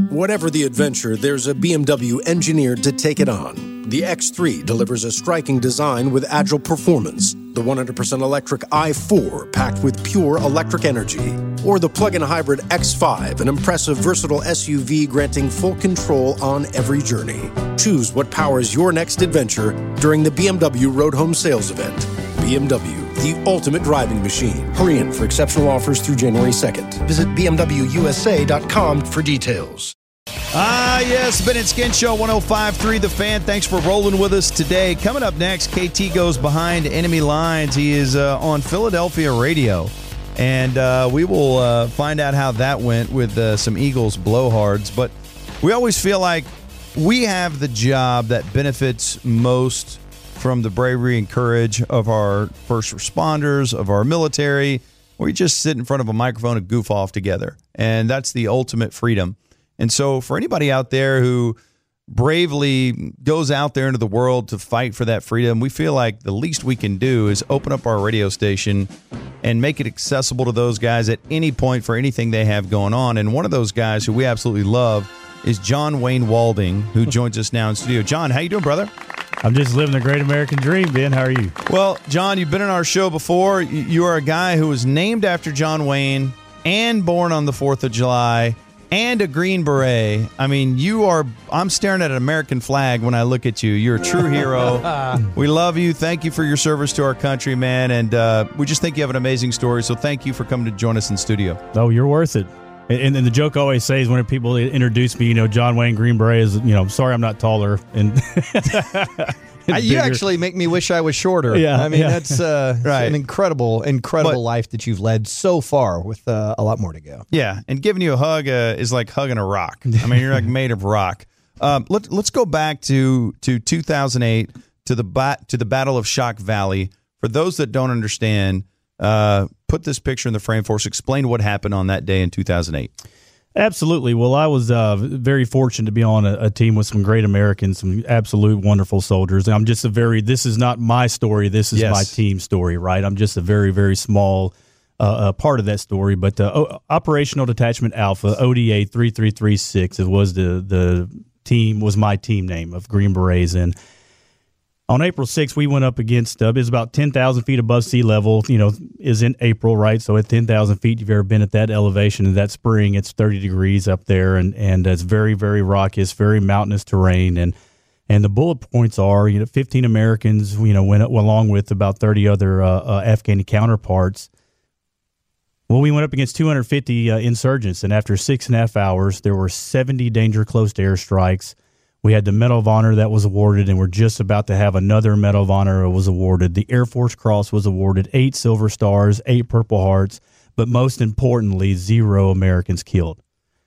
Whatever the adventure, there's a BMW engineered to take it on. The X3 delivers a striking design with agile performance. The 100% electric i4 packed with pure electric energy. Or the plug-in hybrid X5, an impressive, versatile SUV granting full control on every journey. Choose what powers your next adventure during the BMW Road Home Sales Event. BMW, the ultimate driving machine. Hurry in for exceptional offers through January 2nd. Visit BMWUSA.com for details. Yes, Ben and Skin Show 105.3 The Fan. Thanks for rolling with us today. Coming up next, KT goes behind enemy lines. He is on Philadelphia radio, and we will find out how that went with some Eagles blowhards. But we always feel like we have the job that benefits most from the bravery and courage of our first responders, of our military. We just sit in front of a microphone and goof off together, and that's the ultimate freedom. And so for anybody out there who bravely goes out there into the world to fight for that freedom, we feel like the least we can do is open up our radio station and make it accessible to those guys at any point for anything they have going on. And one of those guys who we absolutely love is John Wayne Walding, who joins us now in studio. John, how you doing, brother? I'm just living the great American dream, Ben. How are you? Well, John, you've been on our show before. You are a guy who was named after John Wayne and born on the 4th of July. And a Green Beret. I mean, I'm staring at an American flag when I look at you. You're a true hero. We love you. Thank you for your service to our country, man. And we just think you have an amazing story. So thank you for coming to join us in studio. Oh, you're worth it. And the joke I always say is when people introduce me, John Wayne Green Beret is, sorry I'm not taller. And you actually make me wish I was shorter. Yeah, I mean, yeah. that's right. An incredible life that you've led so far with a lot more to go. Yeah, and giving you a hug is like hugging a rock. I mean, you're like made of rock. Let's go back to 2008 to the Battle of Shock Valley. For those that don't understand, put this picture in the frame for us. Explain what happened on that day in 2008. Absolutely. Well, I was very fortunate to be on a team with some great Americans, some absolute wonderful soldiers. I'm just this is not my story. This is my team's story, right? I'm just a very, very small part of that story. But Operational Detachment Alpha, ODA 3336, it was the team, was my team name of Green Berets. And on April 6th, we went up against, it was about 10,000 feet above sea level, is in April, right? So at 10,000 feet, you've ever been at that elevation in that spring, it's 30 degrees up there, and it's very, very rocky, it's very mountainous terrain. And the bullet points are, 15 Americans, went up, along with about 30 other Afghani counterparts. Well, we went up against 250 insurgents, and after 6.5 hours, there were 70 danger close to airstrikes. We had the Medal of Honor that was awarded, and we're just about to have another Medal of Honor was awarded. The Air Force Cross was awarded, 8 Silver Stars, 8 Purple Hearts, but most importantly, 0 Americans killed.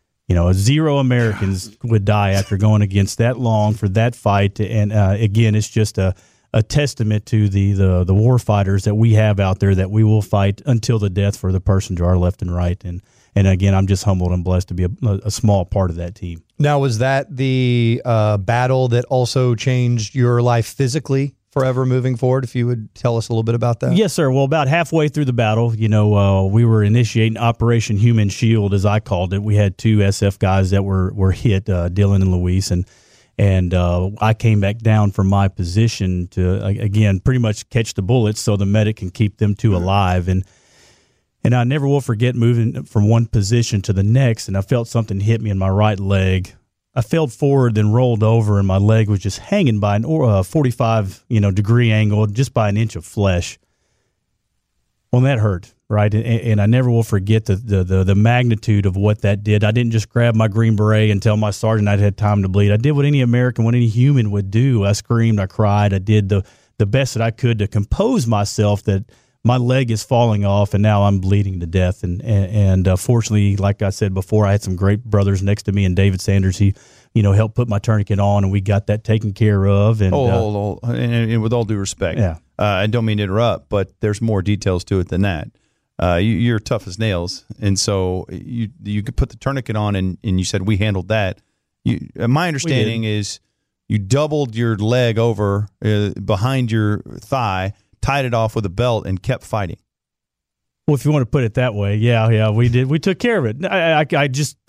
0 Americans would die after going against that long for that fight. And again, it's just a testament to the war fighters that we have out there, that we will fight until the death for the person to our left and right. And again, I'm just humbled and blessed to be a small part of that team. Now, was that the battle that also changed your life physically forever moving forward? If you would tell us a little bit about that. Yes, sir. Well, about halfway through the battle, we were initiating Operation Human Shield, as I called it. We had 2 SF guys that were hit, Dylan and Luis, and I came back down from my position to, again, pretty much catch the bullets so the medic can keep them 2 alive. And I never will forget moving from one position to the next, and I felt something hit me in my right leg. I fell forward, then rolled over, and my leg was just hanging by an 45 degree angle, just by an inch of flesh. Well, that hurt, right? And I never will forget the magnitude of what that did. I didn't just grab my Green Beret and tell my sergeant I'd had time to bleed. I did what any American, what any human would do. I screamed, I cried, I did the best that I could to compose myself that my leg is falling off, and now I'm bleeding to death. And fortunately, like I said before, I had some great brothers next to me, and David Sanders, he, helped put my tourniquet on, and we got that taken care of. And and with all due respect, I don't mean to interrupt, but there's more details to it than that. You're tough as nails, and so you could put the tourniquet on, and you said we handled that. My understanding is you doubled your leg over behind your thigh, tied it off with a belt, and kept fighting. Well, if you want to put it that way, yeah, we did. We took care of it. I just thought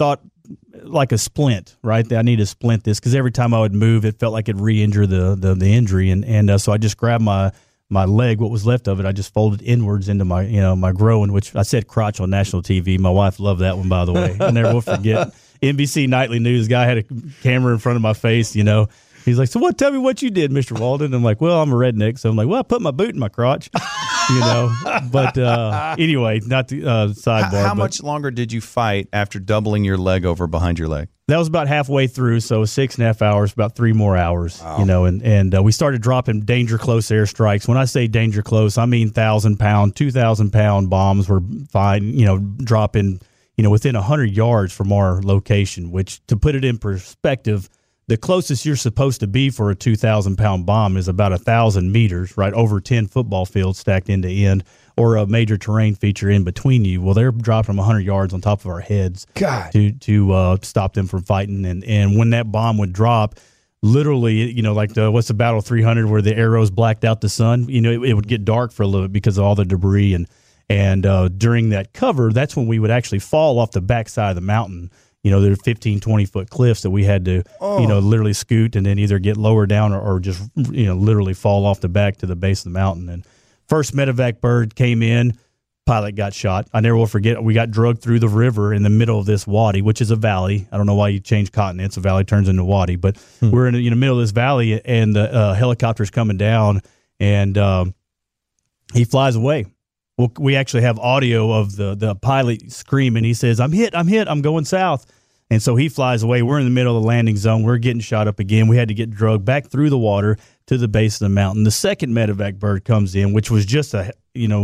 like a splint, right? I need to splint this because every time I would move, it felt like it re-injure the injury, and so I just grabbed my leg, what was left of it, I just folded inwards into my my groin, which I said crotch on national TV. My wife loved that one, by the way. I never will forget. NBC Nightly News guy had a camera in front of my face, He's like, so tell me what you did, Mr. Walden. I'm like, well, I'm a redneck. So I'm like, well, I put my boot in my crotch, But anyway, not the sidebar. How much longer did you fight after doubling your leg over behind your leg? That was about halfway through, so 6.5 hours, about 3 more hours, wow. And we started dropping danger close airstrikes. When I say danger close, I mean 1,000-pound, 2,000-pound bombs were fine, dropping, within 100 yards from our location, which, to put it in perspective, the closest you're supposed to be for a 2,000-pound bomb is about 1,000 meters, right, over 10 football fields stacked end to end, or a major terrain feature in between you. Well, they're dropping them 100 yards on top of our heads to stop them from fighting. And when that bomb would drop, literally, like what's the Battle 300 where the arrows blacked out the sun? It would get dark for a little bit because of all the debris. And during that cover, that's when we would actually fall off the backside of the mountain. There are 15, 20-foot cliffs that we had to, literally scoot and then either get lower down or just, literally fall off the back to the base of the mountain. And first medevac bird came in, pilot got shot. I never will forget, we got drugged through the river in the middle of this wadi, which is a valley. I don't know why you change continents. A valley turns into a wadi. But we're in the middle of this valley, and the helicopter's coming down, and he flies away. Well, we actually have audio of the pilot screaming. He says, I'm hit, I'm going south. And so he flies away. We're in the middle of the landing zone. We're getting shot up again. We had to get drugged back through the water to the base of the mountain. The second medevac bird comes in, which was just a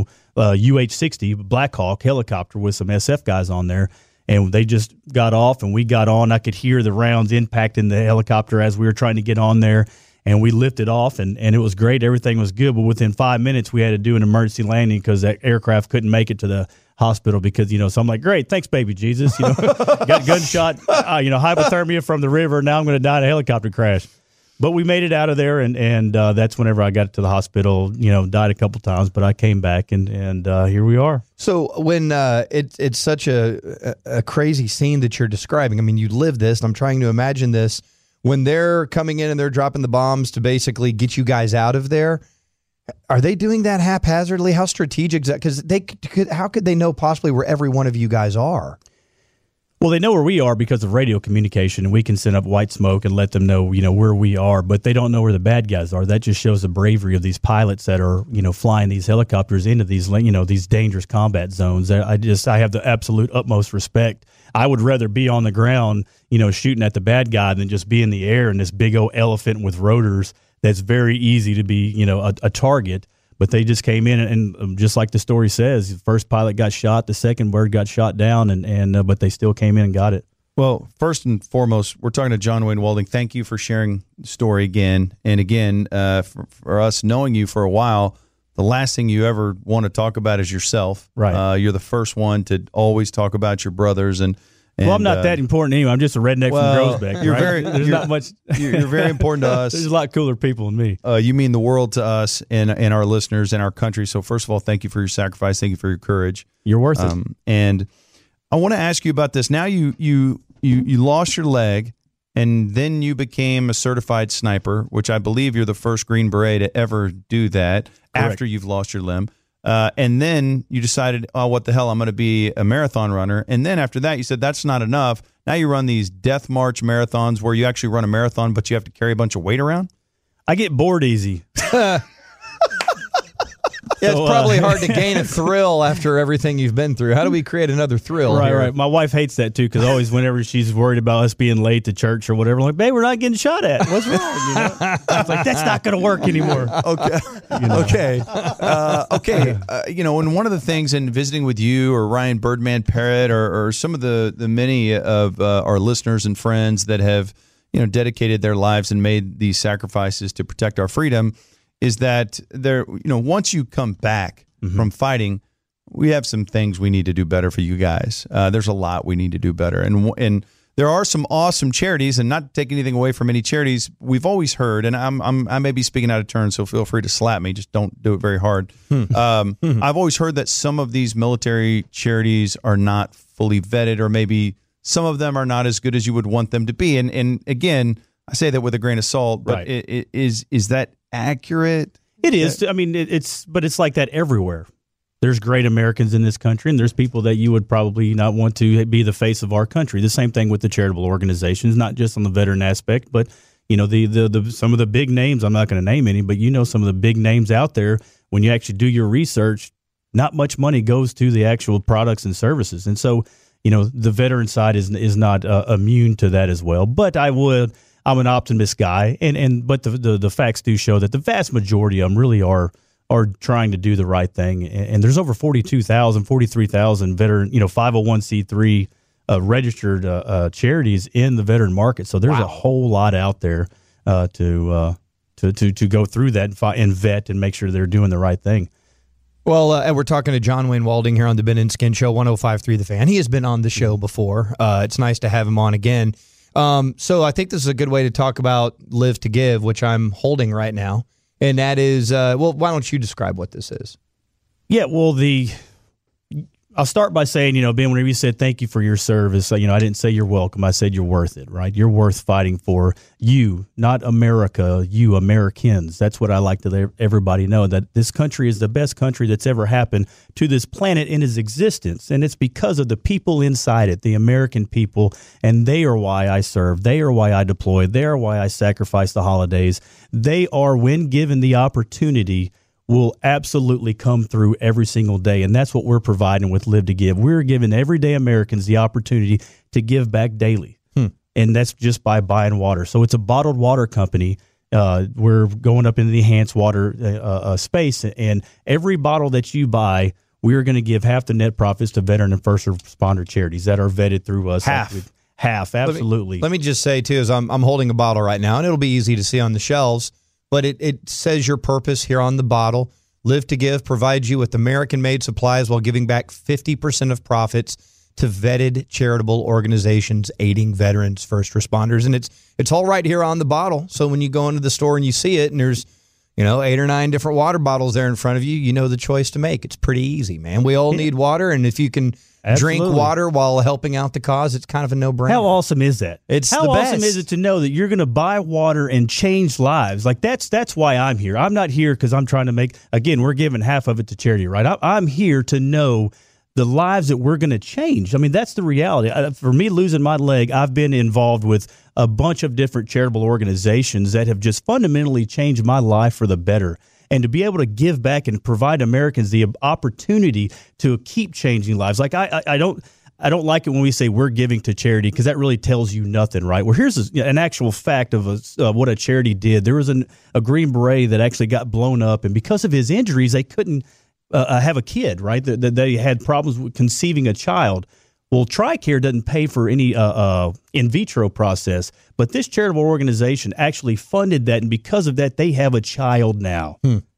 UH-60 Black Hawk helicopter with some SF guys on there. And they just got off, and we got on. I could hear the rounds impacting the helicopter as we were trying to get on there. And we lifted off, and it was great. Everything was good. But within 5 minutes, we had to do an emergency landing because that aircraft couldn't make it to the hospital because, so I'm like, great, thanks, baby Jesus. Got gunshot, hypothermia from the river. Now I'm going to die in a helicopter crash. But we made it out of there, and that's whenever I got to the hospital, died a couple times. But I came back, and here we are. So when it's such a crazy scene that you're describing, I mean, you live this, and I'm trying to imagine this. When they're coming in and they're dropping the bombs to basically get you guys out of there, are they doing that haphazardly? How strategic is that? Because how could they know possibly where every one of you guys are? Well, they know where we are because of radio communication, and we can send up white smoke and let them know, where we are, but they don't know where the bad guys are. That just shows the bravery of these pilots that are, flying these helicopters into these, these dangerous combat zones. I have the absolute utmost respect. I would rather be on the ground, shooting at the bad guy than just be in the air in this big old elephant with rotors that's very easy to be, a target. But they just came in, and just like the story says, the first pilot got shot, the second bird got shot down, but they still came in and got it. Well, first and foremost, we're talking to John Wayne Walding. Thank you for sharing the story again. And again, for us knowing you for a while, the last thing you ever want to talk about is yourself. Right. You're the first one to always talk about your brothers. And well, I'm not that important anyway. I'm just a redneck from Groesbeck. There's not much. You're very important to us. There's a lot cooler people than me. You mean the world to us and our listeners and our country. So first of all, thank you for your sacrifice. Thank you for your courage. You're worth it. And I want to ask you about this. Now you lost your leg, and then you became a certified sniper, which I believe you're the first Green Beret to ever do that. Correct. After you've lost your limb. And then you decided, oh, what the hell, I'm going to be a marathon runner. And then after that, you said that's not enough. Now you run these death march marathons where you actually run a marathon, but you have to carry a bunch of weight around? I get bored easy. Yeah, it's probably hard to gain a thrill after everything you've been through. How do we create another thrill? Right. My wife hates that too, because always whenever she's worried about us being late to church or whatever, I'm like, babe, we're not getting shot at. What's wrong? It's like, that's not going to work anymore. Okay. Okay. And one of the things in visiting with you or Ryan Birdman Parrott or some of the many of our listeners and friends that have, dedicated their lives and made these sacrifices to protect our freedom is that once you come back from fighting, we have some things we need to do better for you guys. There's a lot we need to do better. And there are some awesome charities, and not to take anything away from any charities, we've always heard, and I may be speaking out of turn, so feel free to slap me. Just don't do it very hard. I've always heard that some of these military charities are not fully vetted, or maybe some of them are not as good as you would want them to be. And again, I say that with a grain of salt, but right. Is that accurate? It is. I mean, but it's like that everywhere. There's great Americans in this country, and there's people that you would probably not want to be the face of our country. The same thing with the charitable organizations, not just on the veteran aspect, but the some of the big names. I'm not going to name any, but some of the big names out there. When you actually do your research, not much money goes to the actual products and services, and so the veteran side is not immune to that as well. But I'm an optimist guy, but the facts do show that the vast majority of them really are trying to do the right thing. And there's over 43,000 veteran, 501c3 registered charities in the veteran market. So there's a whole lot out there to go through that and vet and make sure they're doing the right thing. Well, and we're talking to John Wayne Walding here on the Ben and Skin Show, 105.3 The Fan. He has been on the show before. It's nice to have him on again. So I think this is a good way to talk about Live to Give, which I'm holding right now. And that is, why don't you describe what this is? Yeah, well, I'll start by saying, Ben, whenever you said thank you for your service, I didn't say you're welcome. I said you're worth it, right? You're worth fighting for. You, not America, you Americans. That's what I like to let everybody know, that this country is the best country that's ever happened to this planet in its existence. And it's because of the people inside it, the American people, and they are why I serve. They are why I deploy. They are why I sacrifice the holidays. They are, when given the opportunity, will absolutely come through every single day. And that's what we're providing with Live to Give. We're giving everyday Americans the opportunity to give back daily. And that's just by buying water. So it's a bottled water company. We're going up into the enhanced water space. And every bottle that you buy, we're going to give half the net profits to veteran and first responder charities that are vetted through us. Half, absolutely. Let me just say, too, is I'm holding a bottle right now, and it'll be easy to see on the shelves. But it says your purpose here on the bottle. Live to Give provides you with American-made supplies while giving back 50% of profits to vetted charitable organizations aiding veterans, first responders. And it's all right here on the bottle. So when you go into the store and you see it and there's 8 or 9 different water bottles there in front of you, you know the choice to make. It's pretty easy, man. We all need water, and if you can drink water while helping out the cause, it's kind of a no-brainer. How awesome is that? How awesome is it to know that you're going to buy water and change lives? Like that's why I'm here. I'm not here because I'm trying to make, again, we're giving half of it to charity, right? I'm here to know the lives that we're going to change. I mean, that's the reality. For me, losing my leg, I've been involved with a bunch of different charitable organizations that have just fundamentally changed my life for the better. And to be able to give back and provide Americans the opportunity to keep changing lives. Like I don't like it when we say we're giving to charity, because that really tells you nothing, right? Well, here's an actual fact of what a charity did. There was a Green Beret that actually got blown up, and because of his injuries, they couldn't have a kid, right? They had problems with conceiving a child. Well, TRICARE doesn't pay for any in vitro process, but this charitable organization actually funded that, and because of that, they have a child now.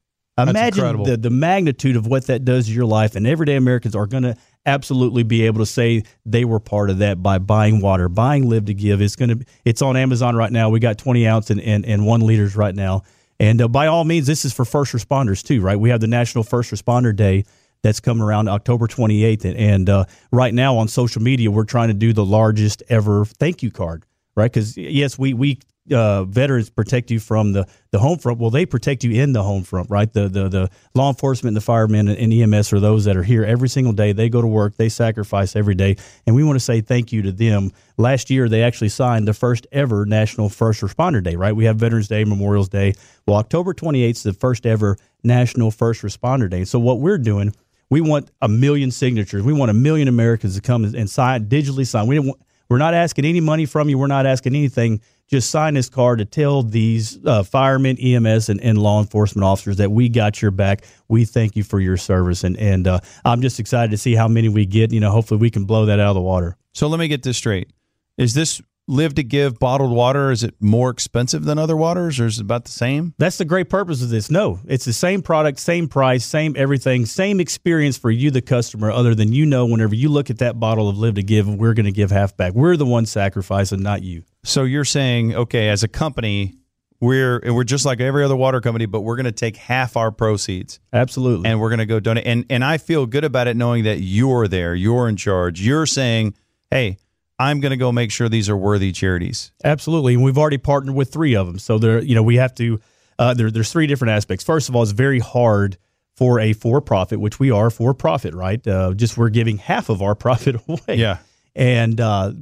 Imagine the magnitude of what that does to your life, and everyday Americans are going to absolutely be able to say they were part of that by buying water, buying Live to Give. It's on Amazon right now. We got 20 ounce and 1 liters right now. And by all means, this is for first responders too, right? We have the National First Responder Day that's coming around October 28th. And right now on social media, we're trying to do the largest ever thank you card, right? Because, yes, we veterans protect you from the home front. Well, they protect you in the home front, right? The law enforcement, the firemen, and EMS are those that are here every single day. They go to work. They sacrifice every day. And we want to say thank you to them. Last year, they actually signed the first ever National First Responder Day, right? We have Veterans Day, Memorial Day. Well, October 28th is the first ever National First Responder Day. So what we're doing, we want 1 million signatures. We want 1 million Americans to come and sign, digitally sign. We're not asking any money from you. We're not asking anything. Just sign this card to tell these firemen, EMS, and law enforcement officers that we got your back. We thank you for your service. And I'm just excited to see how many we get. Hopefully we can blow that out of the water. So let me get this straight. Is this Live to Give bottled water? Is it more expensive than other waters, or is it about the same? That's the great purpose of this. No, it's the same product, same price, same everything, same experience for you, the customer, other than whenever you look at that bottle of Live to Give, we're going to give half back. We're the one sacrificing, not you. So you're saying, okay, as a company, we're just like every other water company, but we're going to take half our proceeds. Absolutely. And we're going to go donate. And I feel good about it knowing that you're there. You're in charge. You're saying, hey, I'm going to go make sure these are worthy charities. Absolutely, and we've already partnered with 3 of them. So we have to. There's 3 different aspects. First of all, it's very hard for a for-profit, which we are for-profit, right? Just we're giving half of our profit away. Yeah, and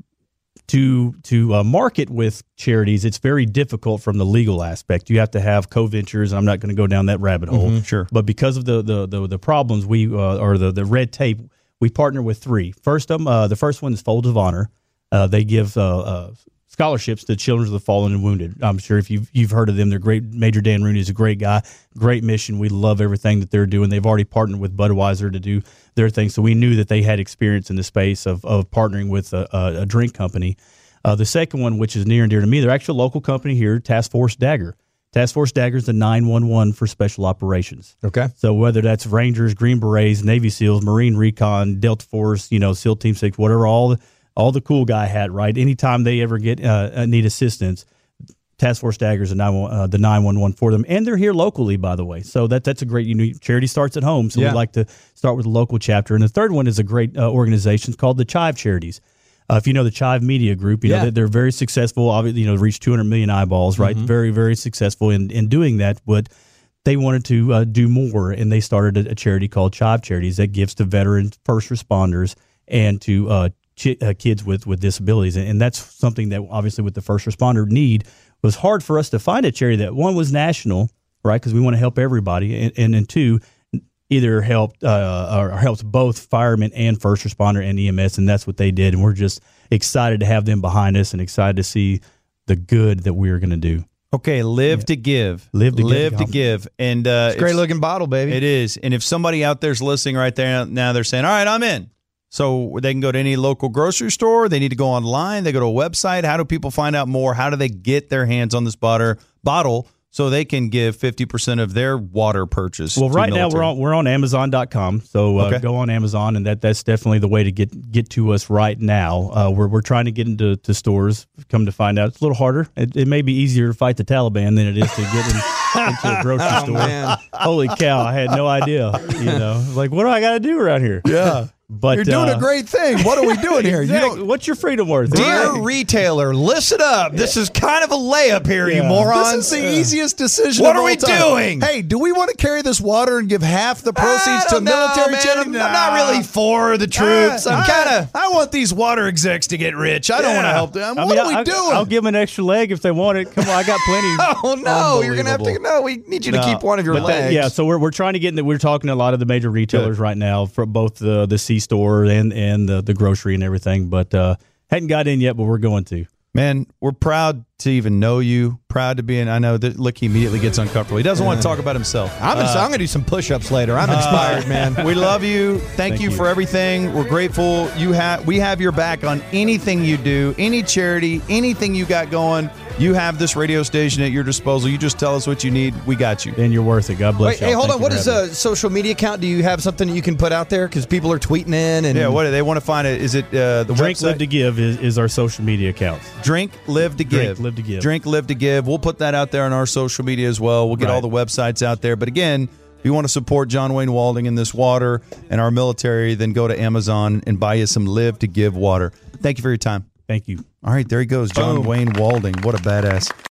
to market with charities, it's very difficult from the legal aspect. You have to have co-ventures, and I'm not going to go down that rabbit hole. Sure. But because of the problems or the red tape, we partner with 3. The first one is Folds of Honor. They give scholarships to children of the fallen and wounded. I'm sure if you've heard of them, they're great. Major Dan Rooney is a great guy, great mission. We love everything that they're doing. They've already partnered with Budweiser to do their thing, so we knew that they had experience in the space of partnering with a drink company. The second one, which is near and dear to me, they're actually a local company here, Task Force Dagger. Task Force Dagger is the 911 for special operations. Okay. So whether that's Rangers, Green Berets, Navy SEALs, Marine Recon, Delta Force, SEAL Team 6, whatever, all the cool guy hat, right? Anytime they ever get need assistance, Task Force Dagger is the 911 for them. And they're here locally, by the way. So that's a great, charity starts at home. So we like to start with a local chapter. And the third one is a great organization. It's called the Chive Charities. If you know the Chive Media Group, they're very successful. Obviously, reach 200 million eyeballs, right? Very, very successful in doing that. But they wanted to do more, and they started a charity called Chive Charities that gives to veterans, first responders, and to kids with disabilities. And that's something that obviously with the first responder need was hard for us to find a charity that, one, was national, right? Because we want to help everybody, and 2, either helped both firemen and first responder and EMS, and that's what they did. And we're just excited to have them behind us and excited to see the good that we are going to do. Okay, Live to Give. Live to give. And it's a great-looking bottle, baby. It is. And if somebody out there's listening right there now, they're saying, all right, I'm in. So they can go to any local grocery store. They need to go online. They go to a website. How do people find out more? How do they get their hands on this bottle so they can give 50% of their water purchase? Well, right now we're on Amazon.com. So go on Amazon, and that's definitely the way to get to us right now. We're trying to get into stores. Come to find out, it's a little harder. It may be easier to fight the Taliban than it is to get into a grocery store. Man. Holy cow! I had no idea. Like, what do I got to do around here? Yeah. But you're doing a great thing. What are we doing here? Exactly. What's your freedom worth? Dear retailer, listen up. This is kind of a layup here, you morons. This is the easiest decision. What are we doing? Hey, do we want to carry this water and give half the proceeds to military charity? I'm not really for the troops. I want these water execs to get rich. I don't want to help them. What are we doing? I'll give them an extra leg if they want it. Come on, I got plenty. Oh no, you're gonna have to. No, we need you to keep one of your legs. So we're trying to get into. We're talking to a lot of the major retailers right now for both the C store and the grocery and everything, but hadn't got in yet, but we're going to. Man, we're proud to even know you, proud to be in. I know that Lick immediately gets uncomfortable. He doesn't want to talk about himself. I'm going to do some push-ups later. I'm inspired, man. We love you. Thank you for everything. We're grateful. We have your back on anything you do, any charity, anything you got going. You have this radio station at your disposal. You just tell us what you need. We got you. And you're worth it. God bless you. Hey, hold on. What is a social media account? Do you have something that you can put out there? Because people are tweeting in. And what do they want to find it? Is it the Drink website? Live to Give is our social media account. Drink Live to Give. Drink Live to Give. Drink Live to Give. We'll put that out there on our social media as well. We'll get all the websites out there. But again, if you want to support John Wayne Walding and this water and our military, then go to Amazon and buy you some Live to Give water. Thank you for your time. Thank you. All right, there he goes, John Wayne Walding. What a badass.